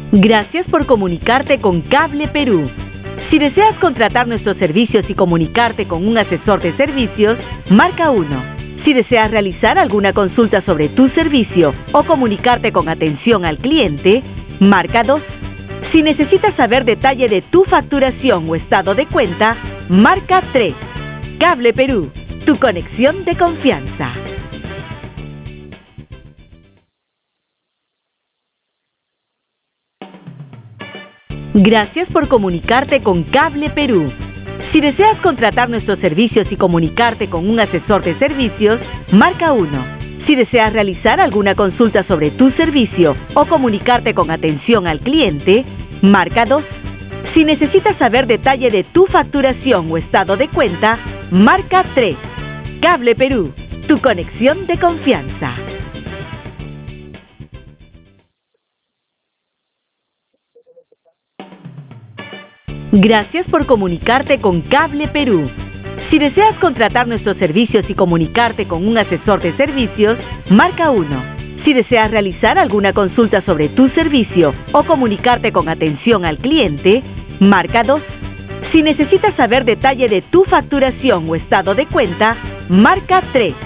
Gracias por comunicarte con Cable Perú. Si deseas contratar nuestros servicios y comunicarte con un asesor de servicios, marca 1. Si deseas realizar alguna consulta sobre tu servicio o comunicarte con atención al cliente, marca 2. Si necesitas saber detalle de tu facturación o estado de cuenta, marca 3. Cable Perú, tu conexión de confianza. Gracias por comunicarte con Cable Perú. Si deseas contratar nuestros servicios y comunicarte con un asesor de servicios, marca 1. Si deseas realizar alguna consulta sobre tu servicio o comunicarte con atención al cliente, marca 2. Si necesitas saber detalle de tu facturación o estado de cuenta, marca 3. Cable Perú, tu conexión de confianza. Gracias por comunicarte con Cable Perú. Si deseas contratar nuestros servicios y comunicarte con un asesor de servicios, marca 1. Si deseas realizar alguna consulta sobre tu servicio o comunicarte con atención al cliente, marca 2. Si necesitas saber detalle de tu facturación o estado de cuenta, marca 3.